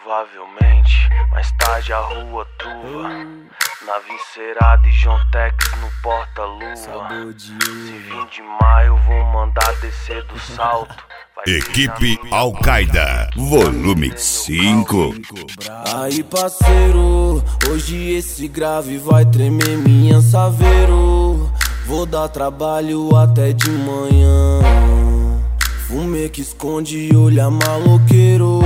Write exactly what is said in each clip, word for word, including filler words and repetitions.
Provavelmente, mais tarde a rua truva, na Vincerada e John Tex no porta-luva. Se vim de maio vou mandar descer do salto. Equipe Al-Qaeda, volume cinco. Aí parceiro, hoje esse grave vai tremer minha saveiro. Vou dar trabalho até de manhã. Fumê que esconde e olha maloqueiro.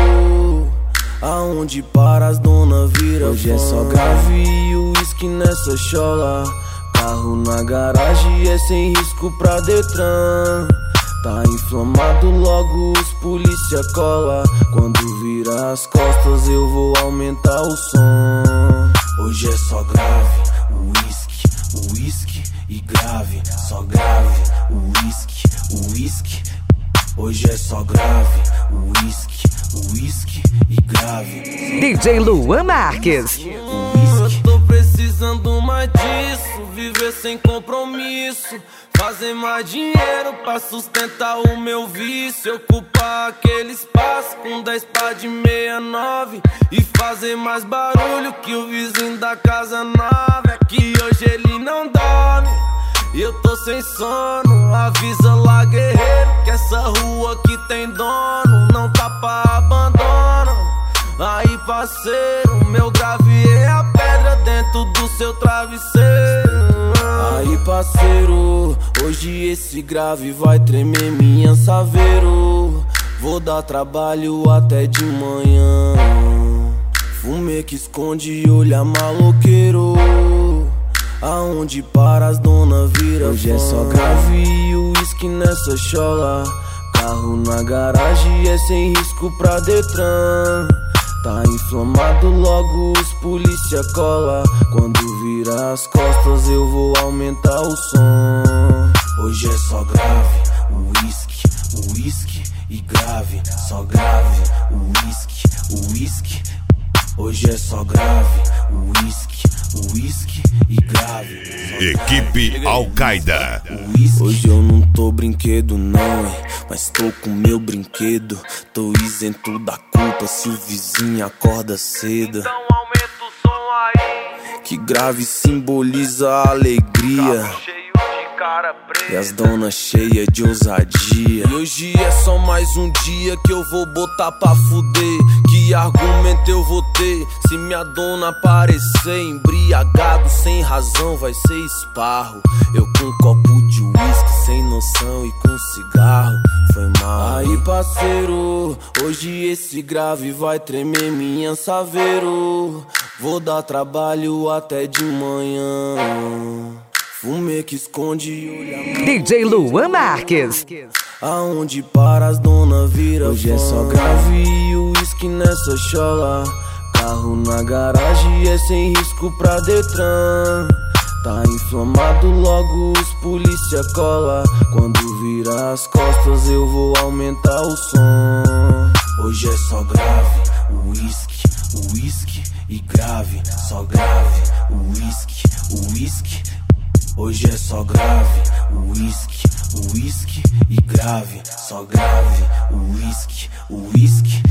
Aonde para as dona vira hoje fã. É só grave e uísque nessa chola. Carro na garagem é sem risco pra Detran. Tá inflamado, logo os polícia cola. Quando vira as costas eu vou aumentar o som. Hoje é só grave, uísque, uísque e grave. Só grave, uísque, uísque. Hoje é só grave, uísque, uísque e grave. D J Luan Marques. Eu tô precisando mais disso, viver sem compromisso, fazer mais dinheiro pra sustentar o meu vício. Ocupar aquele espaço com dez pá de sessenta e nove e fazer mais barulho que o vizinho da casa nova. É que hoje ele não dorme e eu tô sem sono. Avisa lá, guerreiro, que essa rua aqui tem dono. Não tá pra abandono. Aí parceiro, meu grave é a pedra dentro do seu travesseiro. Aí parceiro, hoje esse grave vai tremer minha saveiro. Vou dar trabalho até de manhã. Fumê que esconde e olha maloqueiro. Aonde para as dona vira hoje fã. É só grave e uísque nessa chola. Carro na garagem é sem risco pra Detran. Tá inflamado, logo os polícia cola. Quando vira as costas eu vou aumentar o som. Hoje é só grave, uísque, uísque e grave. Só grave, uísque, uísque. Hoje é só grave, uísque, uísque e grave. Equipe Al-Qaeda. Hoje eu não tô brinquedo não, hein, mas tô com meu brinquedo. Tô isento da culpa se o vizinho acorda cedo. Então aumenta o som aí. Que grave simboliza a alegria. Carro cheio de cara preta E as donas cheias de ousadia. E hoje é só mais um dia que eu vou botar pra fuder. Que argumento eu vou ter se minha dona aparecer embriagado sem razão? Vai ser esparro. Eu com um copo de uísque sem noção e com cigarro. Foi mal. Aí parceiro, hoje esse grave vai tremer minha saveiro. Vou dar trabalho até de manhã. Fumê que esconde e olha D J Luan Marques. Aonde para as dona vira hoje fã. É só grave e uísque nessa chola. Carro na garagem é sem risco pra Detran. Tá inflamado, logo os polícia cola. Quando vira as costas eu vou aumentar o som. Hoje é só grave, uísque, uísque e grave. Só grave, uísque, uísque. Hoje é só grave, uísque, uísque e grave. Só grave, uísque, uísque.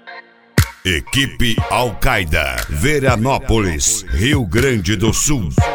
Equipe Al-Qaeda, Veranópolis, Rio Grande do Sul.